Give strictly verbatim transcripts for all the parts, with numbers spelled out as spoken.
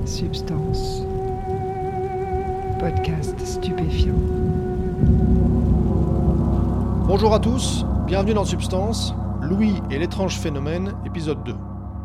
Substance. Podcast stupéfiant. Bonjour à tous, bienvenue dans Substance, Louis et l'étrange phénomène, épisode deux.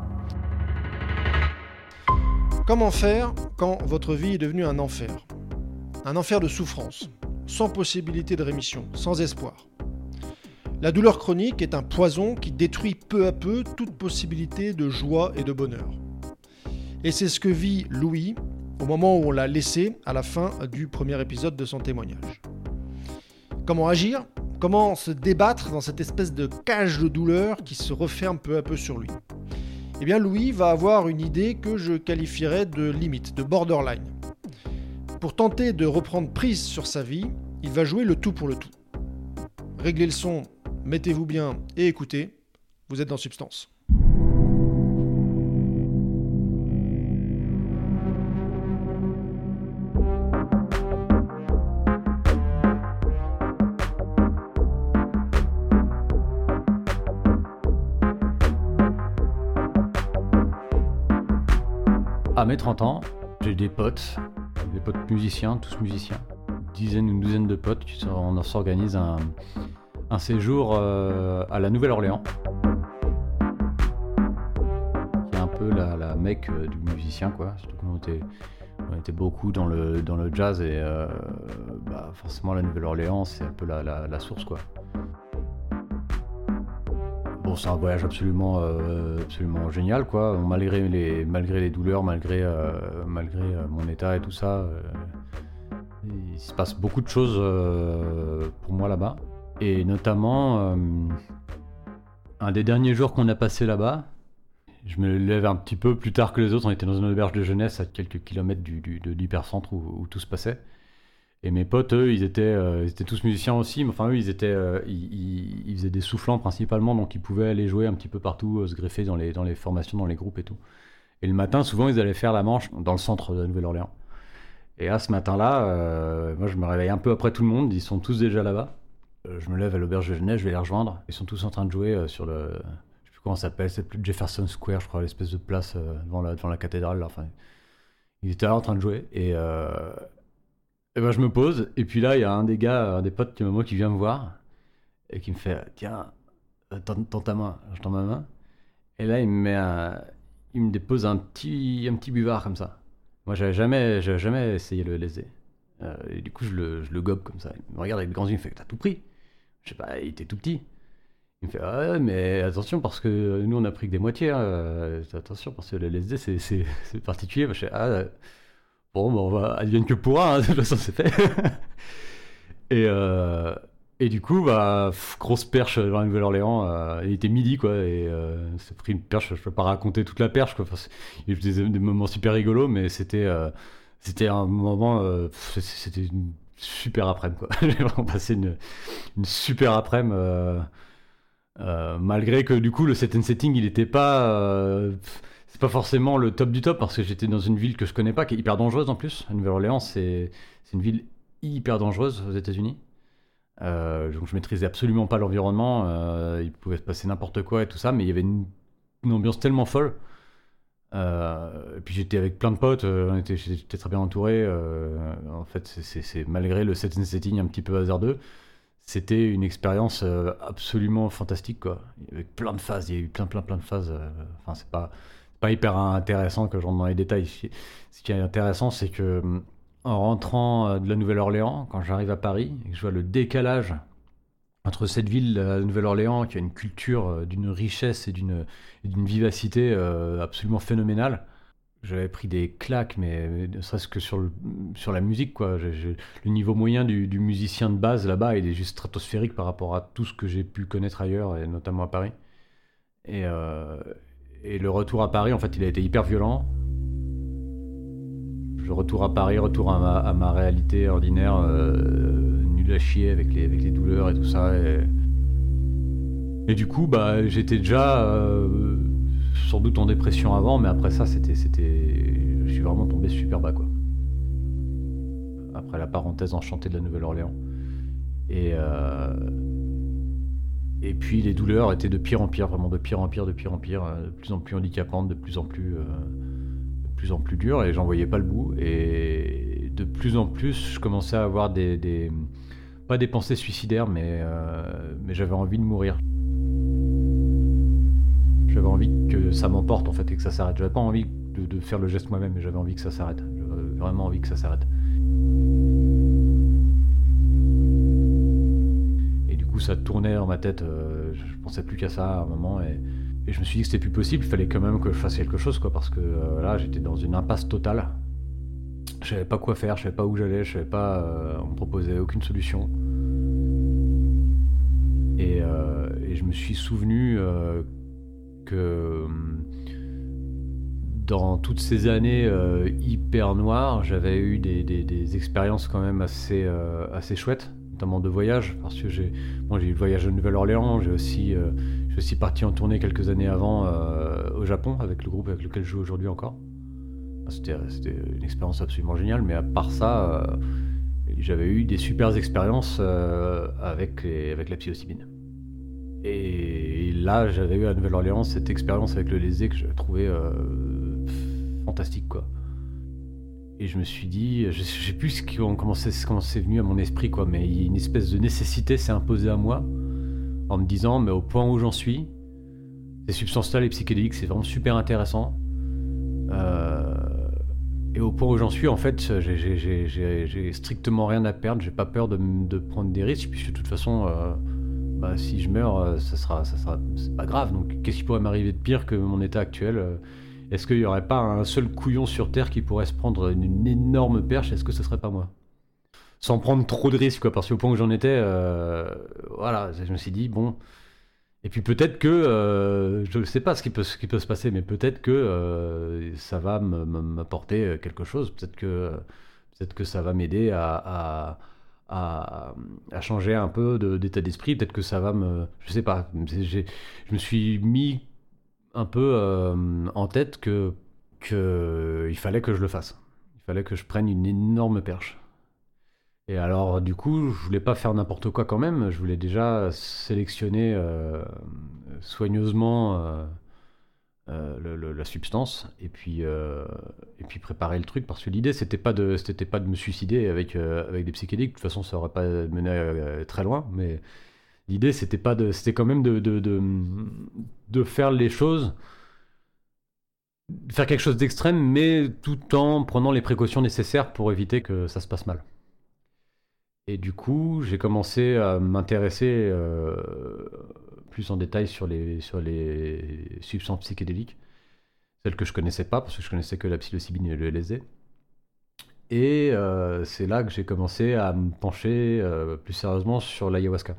Comment faire quand votre vie est devenue un enfer ? Un enfer de souffrance, sans possibilité de rémission, sans espoir. La douleur chronique est un poison qui détruit peu à peu toute possibilité de joie et de bonheur. Et c'est ce que vit Louis au moment où on l'a laissé à la fin du premier épisode de son témoignage. Comment agir ? Comment se débattre dans cette espèce de cage de douleur qui se referme peu à peu sur lui ? Eh bien, Louis va avoir une idée que je qualifierais de limite, de borderline. Pour tenter de reprendre prise sur sa vie, il va jouer le tout pour le tout. Réglez le son, mettez-vous bien et écoutez, vous êtes dans Substance. À mes trente ans, j'ai des potes, des potes musiciens, tous musiciens, une dizaine, une douzaine de potes, on s'organise un, un séjour euh, à la Nouvelle-Orléans, qui est un peu la, la mecque du musicien, quoi. Surtout qu'on était, on était beaucoup dans le, dans le jazz et euh, bah, forcément la Nouvelle-Orléans, c'est un peu la, la, la source, quoi. Bon, c'est un voyage absolument, euh, absolument génial, quoi. Malgré les, malgré les douleurs, malgré, euh, malgré euh, mon état et tout ça, euh, il se passe beaucoup de choses euh, pour moi là-bas. Et notamment, euh, un des derniers jours qu'on a passé là-bas, je me lève un petit peu plus tard que les autres. On était dans une auberge de jeunesse à quelques kilomètres du, du, de l'hypercentre où, où tout se passait. Et mes potes, eux, ils étaient, euh, ils étaient tous musiciens aussi, mais enfin eux, ils étaient, euh, ils, ils, ils faisaient des soufflants principalement, donc ils pouvaient aller jouer un petit peu partout, euh, se greffer dans les, dans les formations, dans les groupes et tout. Et le matin, souvent, ils allaient faire la manche dans le centre de la Nouvelle-Orléans. Et là, ce matin-là, euh, moi, je me réveille un peu après tout le monde, ils sont tous déjà là-bas. Euh, je me lève à l'auberge de jeunesse, je vais les rejoindre. Ils sont tous en train de jouer euh, sur le, je sais plus comment ça s'appelle, c'est plus Jefferson Square, je crois, l'espèce de place euh, devant, la, devant la cathédrale. Là. Enfin, ils étaient là en train de jouer et euh, Et ben je me pose, et puis là, il y a un des gars, un des potes de moi qui vient me voir, et qui me fait « Tiens, tends, tends ta main », je tends ma main, et là, il me met un, il me dépose un petit, un petit buvard comme ça. Moi, j'avais jamais, j'avais jamais essayé le L S D. Euh, et du coup, je le, je le gobe comme ça. Il me regarde avec de grands yeux, il me fait « T'as tout pris ?» Je sais pas, il était tout petit. Il me fait « Ah ouais, mais attention, parce que nous, on a pris que des moitiés, hein. Attention, parce que le L S D, c'est, c'est, c'est particulier. » Je fais « Ah, bon, ben on va advienne que pourra, hein, de toute façon c'est fait. » et, euh, et du coup, bah, pff, grosse perche dans la Nouvelle-Orléans, euh, il était midi, quoi, et euh, c'est pris une perche, je peux pas raconter toute la perche, quoi. Enfin, il y a eu des, des moments super rigolos, mais c'était, euh, c'était un moment, euh, pff, c'était une super après-midi, quoi. J'ai vraiment passé une, une super après-midi, euh, euh, malgré que du coup, le set and setting, il était pas... Euh, c'est pas forcément le top du top parce que j'étais dans une ville que je connais pas, qui est hyper dangereuse en plus. La Nouvelle-Orléans, c'est, c'est une ville hyper dangereuse aux États-Unis. Euh, donc je maîtrisais absolument pas l'environnement. Euh, il pouvait se passer n'importe quoi et tout ça, mais il y avait une, une ambiance tellement folle. Euh, et puis j'étais avec plein de potes, euh, on était, j'étais très bien entouré. Euh, en fait, c'est, c'est, c'est malgré le set and setting un petit peu hasardeux, c'était une expérience euh, absolument fantastique, quoi. Il y avait plein de phases, il y a eu plein, plein, plein de phases. Euh, enfin, c'est pas pas hyper intéressant que je rentre dans les détails. Ce qui est intéressant, c'est que en rentrant de la Nouvelle-Orléans, quand j'arrive à Paris et que je vois le décalage entre cette ville, la Nouvelle-Orléans, qui a une culture d'une richesse et d'une, et d'une vivacité euh, absolument phénoménale, j'avais pris des claques, mais ne serait-ce que sur, le, sur la musique, quoi. J'ai, j'ai, le niveau moyen du, du musicien de base là-bas, il est juste stratosphérique par rapport à tout ce que j'ai pu connaître ailleurs, et notamment à Paris. Et euh, Et le retour à Paris, en fait, il a été hyper violent. Le retour à Paris, retour à ma, à ma réalité ordinaire, euh, nul à chier avec les, avec les douleurs et tout ça. Et, et du coup, bah, j'étais déjà euh, sans doute en dépression avant, mais après ça, c'était, c'était, je suis vraiment tombé super bas, quoi. Après la parenthèse enchantée de la Nouvelle-Orléans. Et... Euh, Et puis les douleurs étaient de pire en pire, vraiment de pire en pire, de pire en pire, de plus en plus handicapantes, de plus en plus, euh, de plus en plus dur et j'en voyais pas le bout. Et de plus en plus, je commençais à avoir des, des pas des pensées suicidaires, mais, euh, mais j'avais envie de mourir. J'avais envie que ça m'emporte en fait et que ça s'arrête. J'avais pas envie de, de faire le geste moi-même, mais j'avais envie que ça s'arrête. J'avais vraiment envie que ça s'arrête. Et du coup, ça tournait dans ma tête. Euh, je pensais plus qu'à ça à un moment et, et je me suis dit que c'était plus possible. Il fallait quand même que je fasse quelque chose, quoi, parce que euh, là, j'étais dans une impasse totale. Je savais pas quoi faire, je savais pas où j'allais, je savais pas. Euh, on me proposait aucune solution. Et, euh, et je me suis souvenu euh, que dans toutes ces années euh, hyper noires, j'avais eu des, des, des expériences quand même assez, euh, assez chouettes, notamment de voyage, parce que j'ai, bon, j'ai eu le voyage de Nouvelle-Orléans, j'ai aussi, euh, j'ai aussi parti en tournée quelques années avant euh, au Japon avec le groupe avec lequel je joue aujourd'hui encore. C'était, c'était une expérience absolument géniale, mais à part ça, euh, j'avais eu des super expériences euh, avec, les, avec la psilocybine. Et là, j'avais eu à Nouvelle-Orléans cette expérience avec le L S D que j'avais trouvé euh, fantastique, quoi. Et je me suis dit, je sais plus ce qui, comment, c'est, comment c'est venu à mon esprit, quoi, mais une espèce de nécessité s'est imposée à moi en me disant, mais au point où j'en suis, ces substances-là, les psychédéliques, c'est vraiment super intéressant. Euh, et au point où j'en suis, en fait, j'ai, j'ai, j'ai, j'ai, j'ai strictement rien à perdre, j'ai pas peur de, de prendre des risques, puisque de toute façon... Euh, Bah, si je meurs, ça sera, ça sera, c'est pas grave. Donc, qu'est-ce qui pourrait m'arriver de pire que mon état actuel ? Est-ce qu'il y aurait pas un seul couillon sur Terre qui pourrait se prendre une, une énorme perche ? Est-ce que ce serait pas moi ? Sans prendre trop de risques, quoi. Parce qu'au point où j'en étais, euh, voilà, je me suis dit bon. Et puis peut-être que, euh, je ne sais pas ce qui peut, ce qui peut se passer, mais peut-être que euh, ça va me, me, m'apporter quelque chose. Peut-être que, peut-être que ça va m'aider à, à À, à changer un peu de, d'état d'esprit, peut-être que ça va me... Je sais pas, j'ai, je me suis mis un peu euh, en tête que, que il fallait que je le fasse. Il fallait que je prenne une énorme perche. Et alors, du coup, je voulais pas faire n'importe quoi quand même, je voulais déjà sélectionner euh, soigneusement euh, euh, le, le, la substance et puis, euh, et puis préparer le truc, parce que l'idée c'était pas de, c'était pas de me suicider avec, euh, avec des psychédéliques. De toute façon ça aurait pas mené euh, très loin, mais l'idée c'était pas de, c'était quand même de, de, de, de faire les choses, de faire quelque chose d'extrême, mais tout en prenant les précautions nécessaires pour éviter que ça se passe mal. Et du coup j'ai commencé à m'intéresser euh, plus en détail sur les, sur les substances psychédéliques, celles que je connaissais pas, parce que je connaissais que la psilocybine et le L S D. Et euh, c'est là que j'ai commencé à me pencher euh, plus sérieusement sur l'ayahuasca.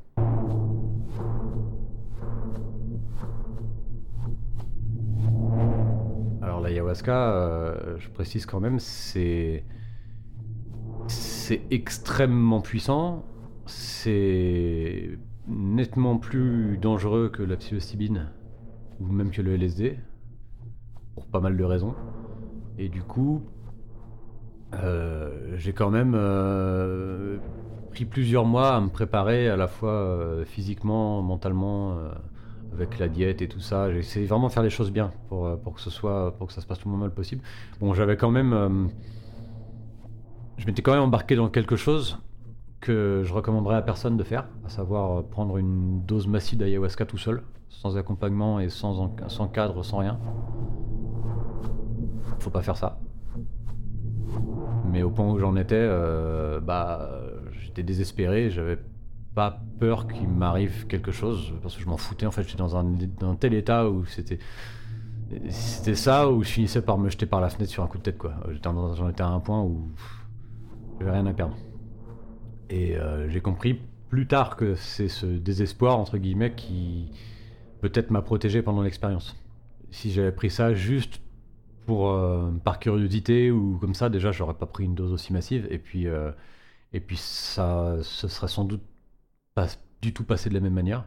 Alors l'ayahuasca, euh, je précise quand même, c'est, c'est extrêmement puissant, c'est nettement plus dangereux que la psilocybine ou même que le L S D pour pas mal de raisons. Et du coup euh, j'ai quand même euh, pris plusieurs mois à me préparer à la fois euh, physiquement, mentalement, euh, avec la diète et tout ça. J'ai essayé vraiment de faire les choses bien pour, pour que ce soit, pour que ça se passe le moins mal possible. Bon, j'avais quand même euh, je m'étais quand même embarqué dans quelque chose que je recommanderais à personne de faire, à savoir prendre une dose massive d'ayahuasca tout seul, sans accompagnement et sans, sans cadre, sans rien. Faut pas faire ça. Mais au point où j'en étais, euh, bah, j'étais désespéré, j'avais pas peur qu'il m'arrive quelque chose, parce que je m'en foutais, en fait, j'étais dans un, dans un tel état où c'était... C'était ça, où je finissais par me jeter par la fenêtre sur un coup de tête, quoi. J'étais dans, j'en étais à un point où j'avais rien à perdre. Et euh, j'ai compris plus tard que c'est ce désespoir, entre guillemets, qui peut-être m'a protégé pendant l'expérience. Si j'avais pris ça juste pour, euh, par curiosité ou comme ça, déjà j'aurais pas pris une dose aussi massive. Et puis, euh, et puis ça se serait sans doute pas du tout passé de la même manière.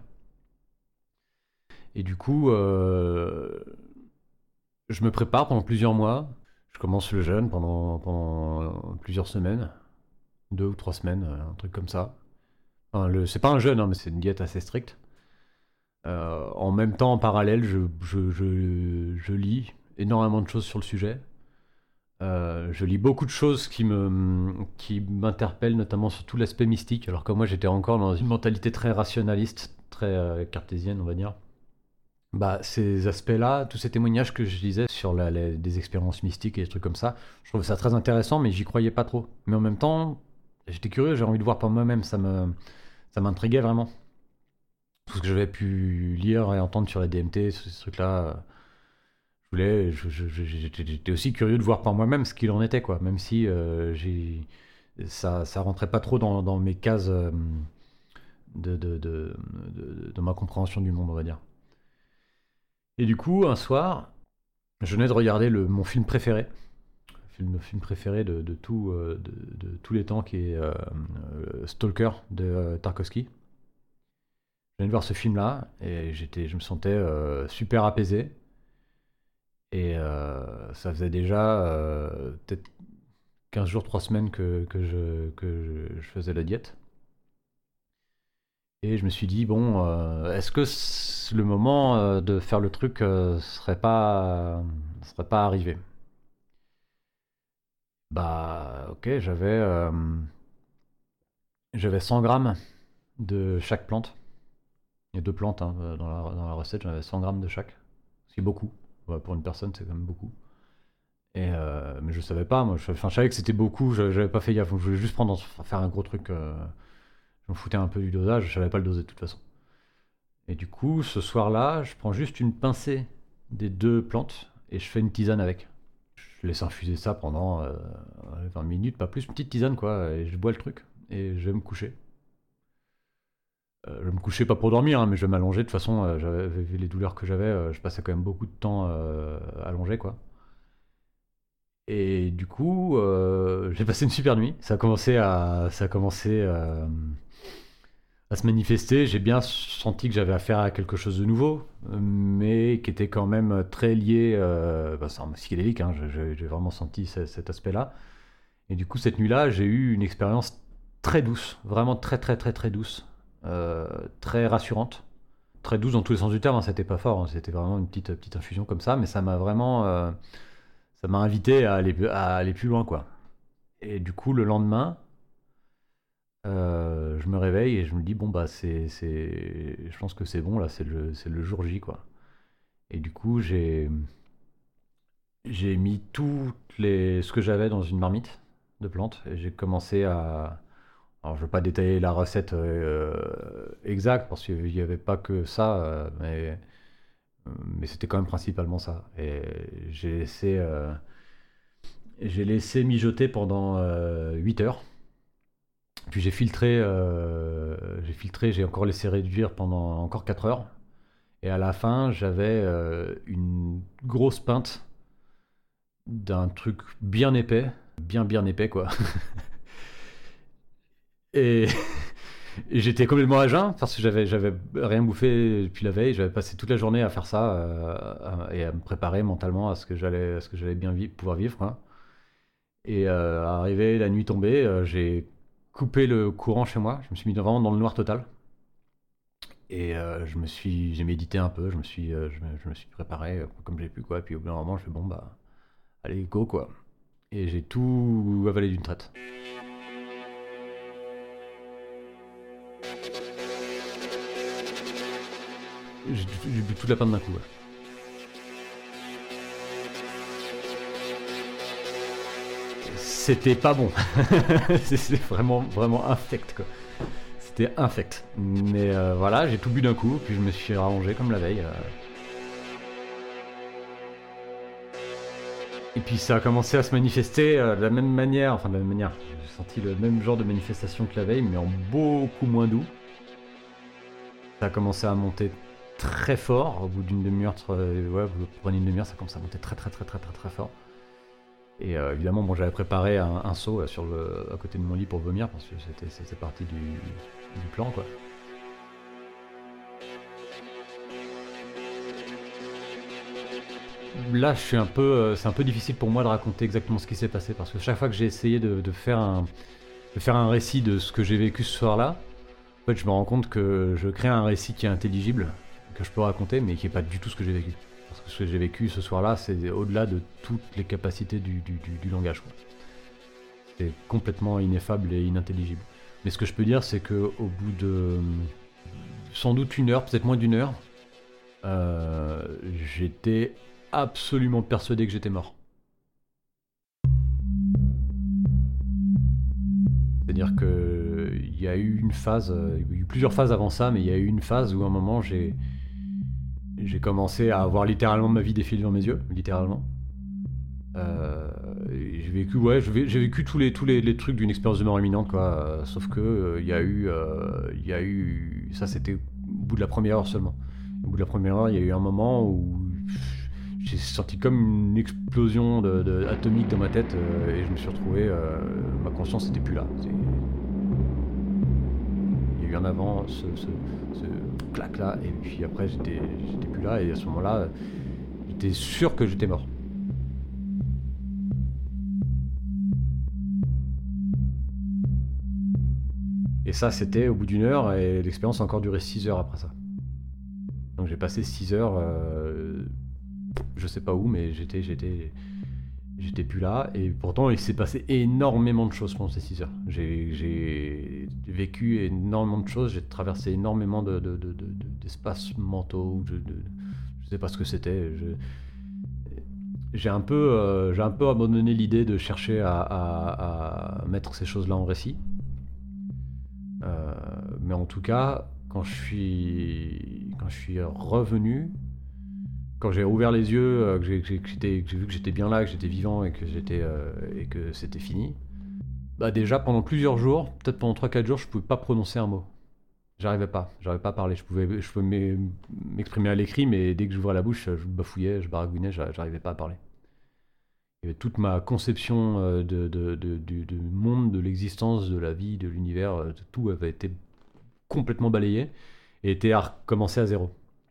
Et du coup, euh, je me prépare pendant plusieurs mois. Je commence le jeûne pendant, pendant plusieurs semaines. Deux ou trois semaines, un truc comme ça. Enfin, le, c'est pas un jeûne, hein, mais c'est une diète assez stricte. Euh, en même temps, en parallèle, je, je, je, je lis énormément de choses sur le sujet. Euh, je lis beaucoup de choses qui me qui m'interpellent, notamment sur tout l'aspect mystique, alors que moi j'étais encore dans une mentalité très rationaliste, très euh, cartésienne, on va dire. Bah, ces aspects-là, tous ces témoignages que je lisais sur la, la- des expériences mystiques et des trucs comme ça, je trouvais ça très intéressant, mais j'y croyais pas trop. Mais en même temps, j'étais curieux, j'ai envie de voir par moi-même, ça me ça m'intriguait vraiment. Tout ce que j'avais pu lire et entendre sur la D M T, ces trucs-là, euh, je voulais, je- je- je- j'étais j'étais aussi curieux de voir par moi-même ce qu'il en était, quoi. Même si euh, j'ai, ça, ça rentrait pas trop dans, dans mes cases euh, de, de, de, de- de ma compréhension du monde, on va dire. Et du coup, un soir, je venais de regarder le, mon film préféré, film, film préféré de, de, tout, euh, de, de tous les temps, qui est euh, euh, Stalker de euh, Tarkovsky. Je venais de voir ce film-là et j'étais, je me sentais euh, super apaisé. Et euh, ça faisait déjà euh, peut-être quinze jours, trois semaines que, que, je, que je, je faisais la diète. Et je me suis dit, bon, euh, est-ce que c- le moment euh, de faire le truc euh, serait pas, serait pas arrivé? Bah, ok, j'avais euh, j'avais cent grammes de chaque plante. Il y a deux plantes hein, dans, la, dans la recette, j'en avais cent grammes de chaque. C'est beaucoup. Ouais, pour une personne, c'est quand même beaucoup. Et euh, mais je savais pas, moi. Je, enfin, je savais que c'était beaucoup, je- j'avais pas fait gaffe. Je voulais juste prendre, faire un gros truc. Euh, je m'en foutais un peu du dosage, je savais pas le doser de toute façon. Et du coup, ce soir-là, je prends juste une pincée des deux plantes et je fais une tisane avec. Je laisse infuser ça pendant euh, vingt minutes, pas plus, une petite tisane quoi, et je bois le truc. Et je vais me coucher. Euh, je vais me coucher pas pour dormir, hein, mais je vais m'allonger. De toute façon, euh, j'avais vu les douleurs que j'avais, euh, je passais quand même beaucoup de temps euh, allongé quoi. Et du coup, euh, j'ai passé une super nuit. Ça a commencé à, ça a commencé euh, à se manifester. J'ai bien senti que j'avais affaire à quelque chose de nouveau, mais qui était quand même très lié. Euh, bah, c'est un psychédélique, hein, j'ai j'ai vraiment senti ce- cet aspect-là. Et du coup, cette nuit-là, j'ai eu une expérience très douce, vraiment très très très très douce, euh, très rassurante. Très douce dans tous les sens du terme, hein, c'était pas fort, hein, c'était vraiment une petite, petite infusion comme ça, mais ça m'a vraiment. Euh, ça m'a invité à aller, à aller plus loin, quoi. Et du coup, le lendemain, euh, je me réveille et je me dis, bon, bah, c'est, c'est... je pense que c'est bon, là, c'est le, c'est le jour J, quoi. Et du coup, j'ai, j'ai mis tout les... ce que j'avais dans une marmite de plantes et j'ai commencé à. Alors, je ne veux pas détailler la recette euh, exacte parce qu'il n'y avait pas que ça, euh, mais, mais c'était quand même principalement ça. Et j'ai laissé. Euh, J'ai laissé mijoter pendant euh, huit heures. Puis j'ai filtré, euh, j'ai filtré, j'ai encore laissé réduire pendant encore quatre heures. Et à la fin, j'avais euh, une grosse pinte d'un truc bien épais, bien bien épais quoi. Et, et j'étais complètement à jeun parce que j'avais j'avais rien bouffé depuis la veille. J'avais passé toute la journée à faire ça euh, à- et à me préparer mentalement à ce que j'allais, à ce que j'allais bien vi- pouvoir vivre, quoi. Et euh, arrivé la nuit tombée, euh, j'ai coupé le courant chez moi. Je me suis mis vraiment dans le noir total. Et euh, je me suis, j'ai médité un peu. Je me suis, euh, je, me, je me suis préparé euh, comme j'ai pu quoi. Et puis au bout d'un moment, je fais bon bah, allez go quoi. Et j'ai tout avalé d'une traite. J'ai j'ai bu toute la pinte d'un coup. Ouais. C'était pas bon. C'était vraiment, vraiment infect quoi. C'était infect. Mais euh, voilà, j'ai tout bu d'un coup, puis je me suis rallongé comme la veille. euh. Et puis ça a commencé à se manifester euh, de la même manière, enfin de la même manière. J'ai senti le même genre de manifestation que la veille, mais en beaucoup moins doux. Ça a commencé à monter très fort. Au bout d'une demi-heure, euh, ouais, vous prenez une demi-heure, ça commence à monter très très très très très très fort. Et euh, évidemment, bon, j'avais préparé un, un seau euh, sur le, à côté de mon lit pour vomir parce que c'était, c'était partie du, du plan, quoi. Là, je suis un peu, euh, c'est un peu difficile pour moi de raconter exactement ce qui s'est passé parce que chaque fois que j'ai essayé de, de faire un, de faire un récit de ce que j'ai vécu ce soir-là, en fait, je me rends compte que je crée un récit qui est intelligible, que je peux raconter, mais qui est pas du tout ce que j'ai vécu. Parce que ce que j'ai vécu ce soir-là, c'est au-delà de toutes les capacités du, du, du, du langage, quoi. C'est complètement ineffable et inintelligible. Mais ce que je peux dire, c'est qu'au bout de sans doute une heure, peut-être moins d'une heure, euh, j'étais absolument persuadé que j'étais mort. C'est-à-dire qu'il y a eu une phase, il y a eu plusieurs phases avant ça, mais il y a eu une phase où à un moment j'ai, j'ai commencé à voir littéralement ma vie défiler dans mes yeux, littéralement. Euh, j'ai vécu, ouais, j'ai vécu tous les tous les, les trucs d'une expérience de mort imminente, quoi. Euh, sauf que il euh, y a eu, il euh, y a eu, ça c'était au bout de la première heure seulement. Au bout de la première heure, il y a eu un moment où j'ai senti comme une explosion de, de, atomique dans ma tête euh, et je me suis retrouvé, euh, ma conscience n'était plus là. C'est... Il y a eu un avant, ce, ce, ce clac là, et puis après j'étais, j'étais plus là et à ce moment-là, j'étais sûr que j'étais mort. Et ça, c'était au bout d'une heure, et l'expérience a encore duré six heures après ça. Donc j'ai passé six heures, euh, je sais pas où, mais j'étais, j'étais, j'étais plus là. Et pourtant, il s'est passé énormément de choses pendant ces six heures. J'ai, j'ai vécu énormément de choses, j'ai traversé énormément de, de, de, de, d'espaces mentaux. Je, de, je sais pas ce que c'était. Je, j'ai un peu, euh, j'ai un peu abandonné l'idée de chercher à, à, à mettre ces choses-là en récit. Euh, mais en tout cas, quand je suis, quand je suis revenu, quand j'ai ouvert les yeux, euh, que, j'ai, que, j'étais, que j'ai vu que j'étais bien là, que j'étais vivant et que, j'étais, euh, et que c'était fini, bah déjà pendant plusieurs jours, peut-être pendant trois quatre jours, je pouvais pas prononcer un mot. J'arrivais pas, j'arrivais pas à parler. Je pouvais, je pouvais m'exprimer à l'écrit, mais dès que j'ouvrais la bouche, je bafouillais, je baragouinais, j'arrivais pas à parler. Et toute ma conception de, de, de, du, du monde, de l'existence, de la vie, de l'univers, de tout avait été complètement balayé et était à recommencer à zéro.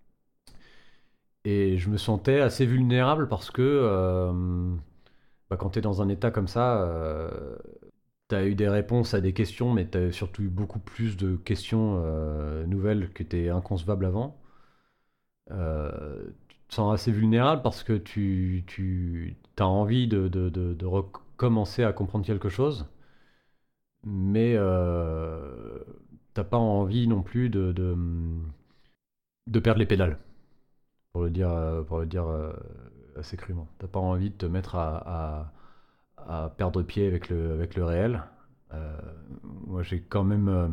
Et je me sentais assez vulnérable parce que euh, bah, quand tu es dans un état comme ça, euh, tu as eu des réponses à des questions, mais tu as surtout eu beaucoup plus de questions euh, nouvelles qui étaient inconcevables avant. Euh, tu te sens assez vulnérable parce que tu, tu as envie de, de, de, de recommencer à comprendre quelque chose, mais euh, t'as pas envie non plus de, de, de perdre les pédales, pour le dire, pour le dire assez crûment. T'as pas envie de te mettre à, à, à perdre pied avec le, avec le réel. Euh, moi j'ai quand même... Euh,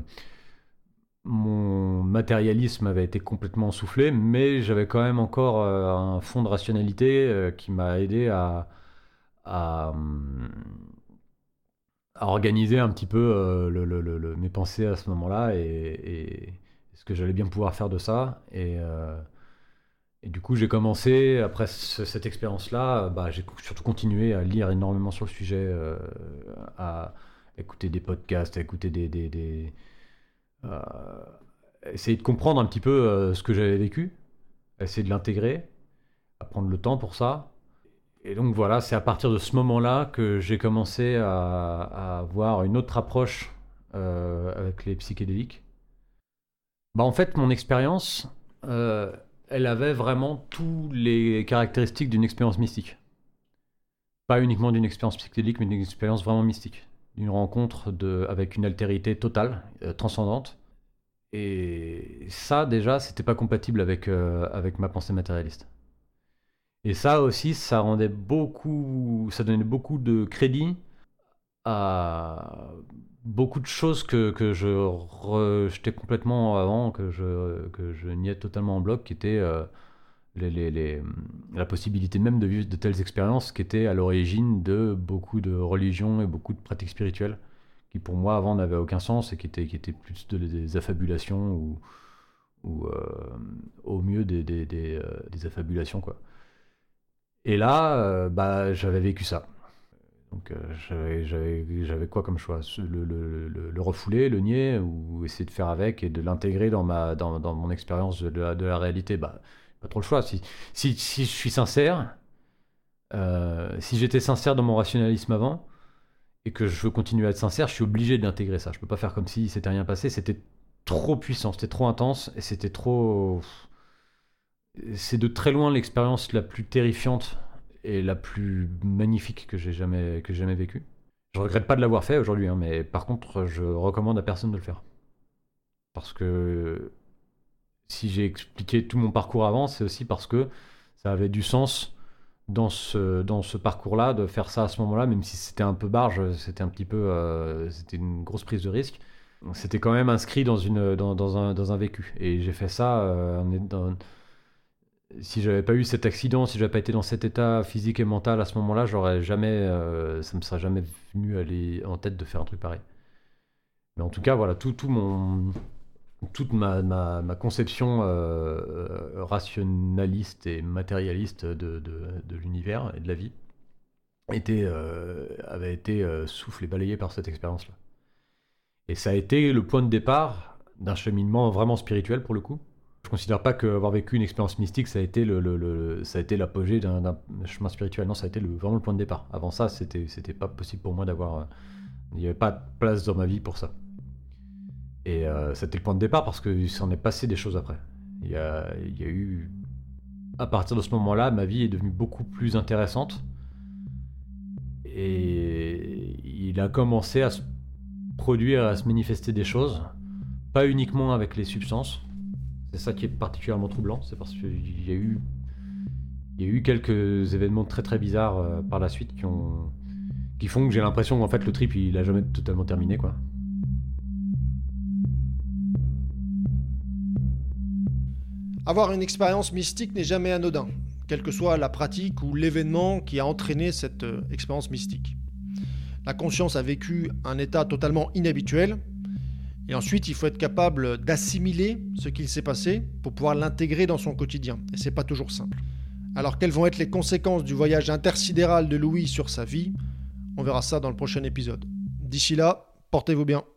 mon matérialisme avait été complètement soufflé, mais j'avais quand même encore euh, un fond de rationalité euh, qui m'a aidé à, à, à organiser un petit peu euh, le, le, le, mes pensées à ce moment-là et, et ce que j'allais bien pouvoir faire de ça. Et, euh, et du coup, j'ai commencé, après ce, cette expérience-là, bah, j'ai surtout continué à lire énormément sur le sujet, euh, à écouter des podcasts, à écouter des... des, des Euh, essayer de comprendre un petit peu euh, ce que j'avais vécu, essayer de l'intégrer, à prendre le temps pour ça. Et donc voilà, c'est à partir de ce moment-là que j'ai commencé à, à avoir une autre approche euh, avec les psychédéliques. Bah en fait, mon expérience, euh, elle avait vraiment toutes les caractéristiques d'une expérience mystique. Pas uniquement d'une expérience psychédélique, mais d'une expérience vraiment mystique. D'une rencontre de, avec une altérité totale, euh, transcendante. Et ça, déjà, c'était pas compatible avec, euh, avec ma pensée matérialiste. Et ça aussi, ça rendait beaucoup, ça donnait beaucoup de crédit à beaucoup de choses que, que je rejetais complètement avant, que je, que je niais totalement en bloc, qui étaient euh, les, les, les, la possibilité même de vivre de telles expériences qui étaient à l'origine de beaucoup de religions et beaucoup de pratiques spirituelles qui pour moi avant n'avaient aucun sens et qui étaient, qui étaient plus de, des affabulations ou, ou euh, au mieux des, des, des, euh, des affabulations quoi. Et là, euh, bah, j'avais vécu ça. Donc euh, j'avais, j'avais, j'avais quoi comme choix ? le, le, le, le refouler, le nier ou essayer de faire avec et de l'intégrer dans, ma, dans, dans mon expérience de la, de la réalité. Bah, pas trop le choix. Si, si, si je suis sincère, euh, si j'étais sincère dans mon rationalisme avant et que je veux continuer à être sincère, je suis obligé d'intégrer ça. Je peux pas faire comme si c'était rien passé. C'était trop puissant, c'était trop intense et c'était trop... c'est de très loin l'expérience la plus terrifiante et la plus magnifique que j'ai jamais, que j'ai jamais vécue. Je regrette pas de l'avoir fait aujourd'hui, hein, mais par contre, je recommande à personne de le faire. Parce que si j'ai expliqué tout mon parcours avant, c'est aussi parce que ça avait du sens dans ce, dans ce parcours-là, de faire ça à ce moment-là, même si c'était un peu barge, c'était un petit peu, euh, c'était une grosse prise de risque. C'était quand même inscrit dans, une, dans, dans, un, dans un vécu. Et j'ai fait ça euh, dans, si j'avais pas eu cet accident, si j'avais pas été dans cet état physique et mental à ce moment-là, j'aurais jamais, euh, ça me serait jamais venu aller en tête de faire un truc pareil. Mais en tout cas, voilà, tout, tout mon, toute ma, ma, ma conception euh, rationaliste et matérialiste de, de, de l'univers et de la vie était, euh, avait été euh, soufflée, balayée par cette expérience-là. Et ça a été le point de départ d'un cheminement vraiment spirituel pour le coup. Je considère pas qu'avoir vécu une expérience mystique, ça a été, le, le, le, ça a été l'apogée d'un, d'un chemin spirituel. Non, ça a été le, vraiment le point de départ. Avant ça, c'était, c'était pas possible pour moi d'avoir... Il n'y avait pas de place dans ma vie pour ça. Et euh, c'était le point de départ parce qu'il s'en est passé des choses après. Il y a, il y a eu... À partir de ce moment-là, ma vie est devenue beaucoup plus intéressante. Et il a commencé à se produire, à se manifester des choses. Pas uniquement avec les substances. C'est ça qui est particulièrement troublant, c'est parce qu'il y a eu, il y a eu quelques événements très très bizarres euh, par la suite qui, ont, qui font que j'ai l'impression qu'en fait le trip il a jamais totalement terminé quoi. Avoir une expérience mystique n'est jamais anodin, quelle que soit la pratique ou l'événement qui a entraîné cette euh, expérience mystique. La conscience a vécu un état totalement inhabituel. Et ensuite, il faut être capable d'assimiler ce qu'il s'est passé pour pouvoir l'intégrer dans son quotidien. Et c'est pas toujours simple. Alors, quelles vont être les conséquences du voyage intersidéral de Louis sur sa vie ? On verra ça dans le prochain épisode. D'ici là, portez-vous bien.